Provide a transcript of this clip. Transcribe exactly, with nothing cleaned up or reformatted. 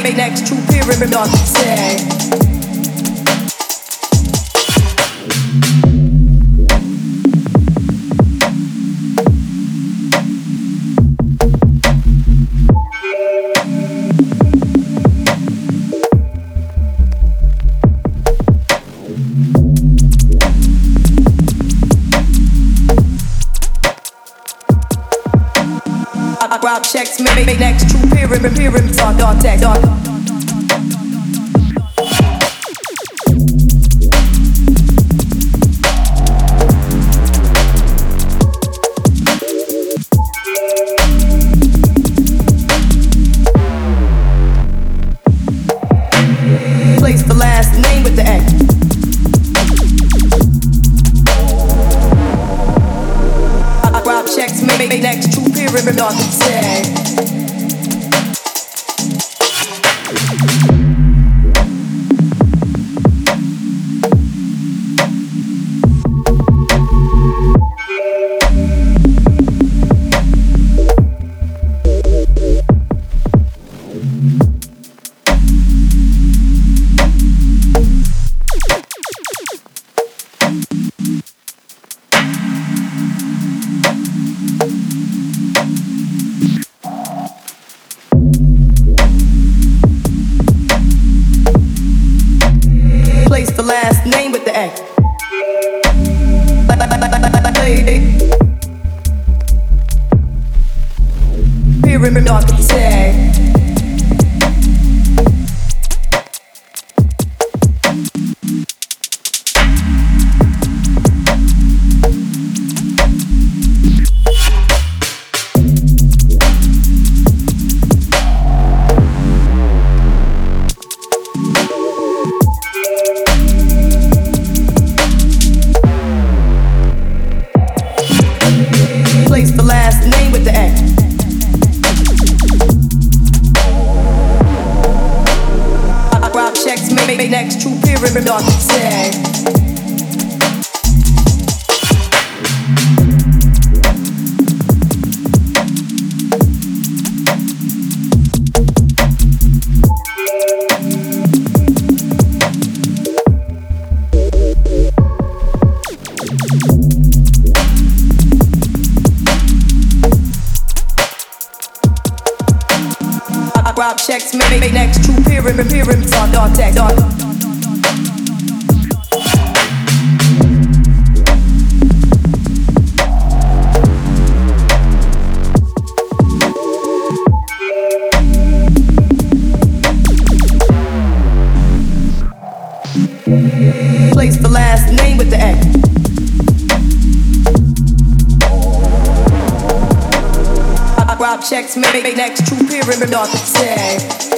next to pyramid on say. Rob checks me next to pyramid pyramid on dot tech dot. Place the last name with the X. Rob checks me next to pyramid on say. Place the last name with the X. Pyramid on the say. Place the last name with the X. Rob checks me next to pyramid on say. Rob checks me next to pyramid pyramid on dot tech dot. Place the last name with the X. Rob checks me next to pyramid on say.